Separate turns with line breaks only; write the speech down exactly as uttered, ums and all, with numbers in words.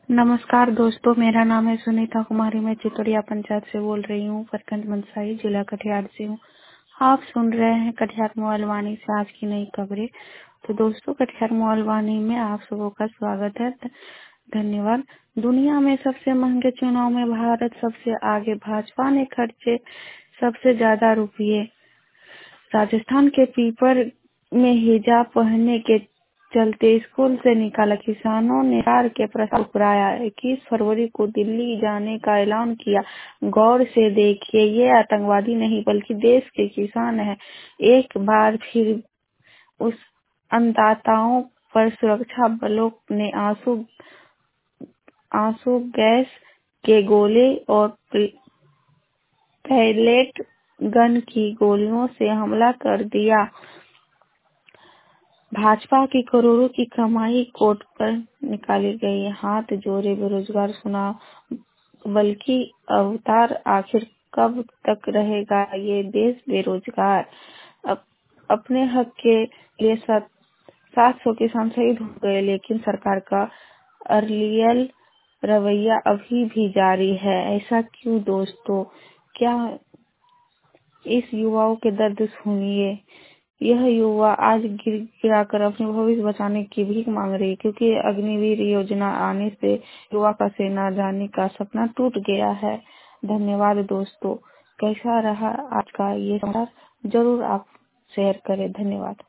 नमस्कार दोस्तों, मेरा नाम है सुनीता कुमारी। मैं चितौड़िया पंचायत से बोल रही हूँ, प्रखंड मनसाही, जिला कटिहार से हूँ। आप सुन रहे हैं कटिहार मोबाइल वाणी से आज की नई खबरें। तो दोस्तों, कटिहार मोबाइल वाणी में आप सबों का स्वागत है। धन्यवाद। दुनिया में सबसे महंगे चुनाव में भारत सबसे आगे, भाजपा ने खर्चे सबसे ज्यादा रुपये। राजस्थान के पीपर में हिजाब पहनने के चलते स्कूल से निकाला, किसानों ने सरकार के प्रस्ताव ठुकराया। इक्कीस फरवरी को दिल्ली जाने का ऐलान किया। गौर से देखिए, ये आतंकवादी नहीं बल्कि देश के किसान हैं। एक बार फिर उस अन्नदाताओं पर सुरक्षा बलों ने आंसू आंसू गैस के गोले और पैलेट गन की गोलियों से हमला कर दिया। भाजपा की करोड़ों की कमाई कोर्ट पर निकाली गई। हाथ जोड़े बेरोजगार सुना बल्कि अवतार, आखिर कब तक रहेगा ये देश बेरोजगार। अप, अपने हक के लिए सात सात सौ किसान शहीद हो गए, लेकिन सरकार का अड़ियल रवैया अभी भी जारी है। ऐसा क्यों दोस्तों? क्या इस युवाओं के दर्द सुनिए। यह युवा आज गिर गिराकर अपने भविष्य बचाने की भीख मांग रही है, क्योंकि अग्निवीर योजना आने से युवा का सेना जाने का सपना टूट गया है। धन्यवाद दोस्तों। कैसा रहा आज का ये समाचार? जरूर आप शेयर करें। धन्यवाद।